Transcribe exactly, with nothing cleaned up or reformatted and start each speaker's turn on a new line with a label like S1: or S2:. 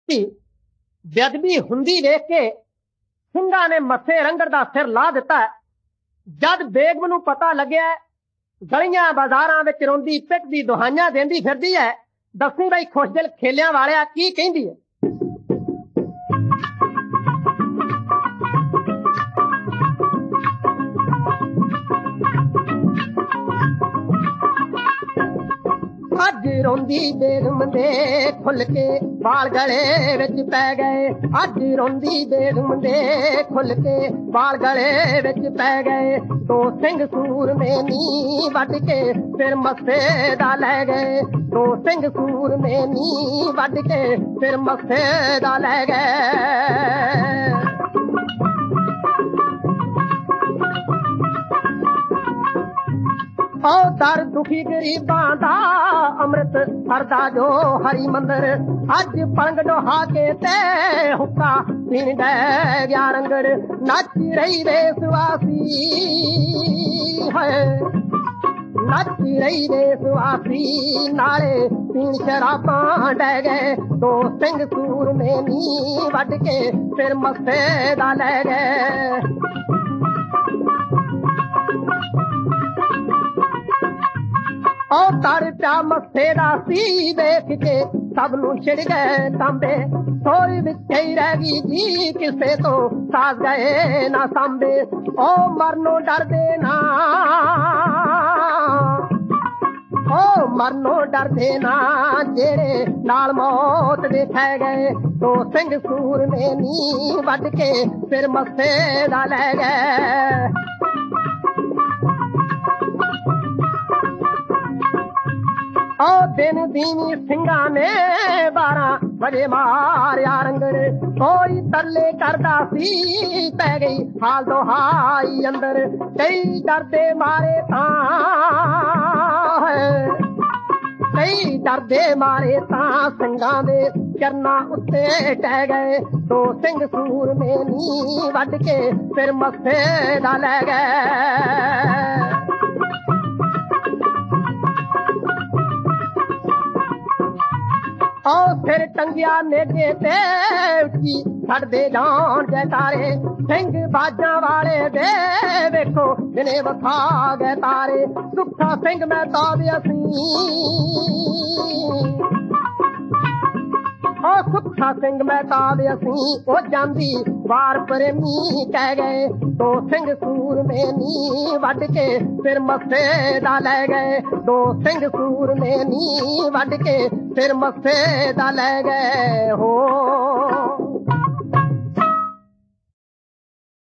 S1: कि बेअदबी हुंदी वेख के ਸਿੰਘਾਂ ने मथे रंगड़ दा सिर ला दिता। जद बेगम नूं पता लग्या गलियां बाजारां विच रोंदी पिटदी दुहाइयां देंदी फिरदी है, दसी बई खुशदिल खेलियां वालिया की कहंदी है। अज रोंदी बेगम दे खुल के बाल गले विच पै गए, अज रोंदी बेगम दे खुल के बाल गले विच पै गए। दो सिंह सूर में नी वड के फिर मस्से दा लै गए, दो सिंह सूर में नी वड के फिर मस्से दा लै गए। ओ दर दुखी गरीबां दा अमृत हरदा जो हरी मंदिर, अज पंग डोहा के ते हुक्का पीण दे गया रंगड़। नच रही देशवासी है, नच रही देशवासी नाले पीण शराबां डै गए। दो सिंह सूर में नी वड के फिर मस्से दा लै गए। ओ तर प्या मस्से दा सी देख के सब नू छिड़ गए तांबे, थोड़ी विच ही रह गई जी किसे तो साज गए ना सांबे। ओ मरनो डरदे ना, ओ मरनो डरदे ना जेड़े नाल मौत दे खै गए। दो सिंह सूर में नी वड के फिर मस्से दा लै गए। ओ दिन दीनी ਸਿੰਘਾਂ ने बारह बजे मारिया रंगड़, कोई तरले करदा सी पै गई हाल दोहाई अंदर। कई डरदे मारे तां, कई डरदे मारे तां ਸਿੰਘਾਂ दे चरना उत्ते टह गए। दो सिंह सूर में नी वड के फिर मस्से दा लै गए। ओ फिर टंगिया नेजे ते उठी छड़दे जान जयकारे, सिंह बाजां वाले दे वेखो दिने वखा गए तारे। सुखा सिंह मैं ताब असी, ओ सुखा सिंह मैं ताब असी ओ जांदी वार प्रेमी कह गए। दो सिंह सूर में नी वड के फिर मस्से दा लै गए, दो सिंह सूर में नी वड के फिर मस्से दा लै गए हो।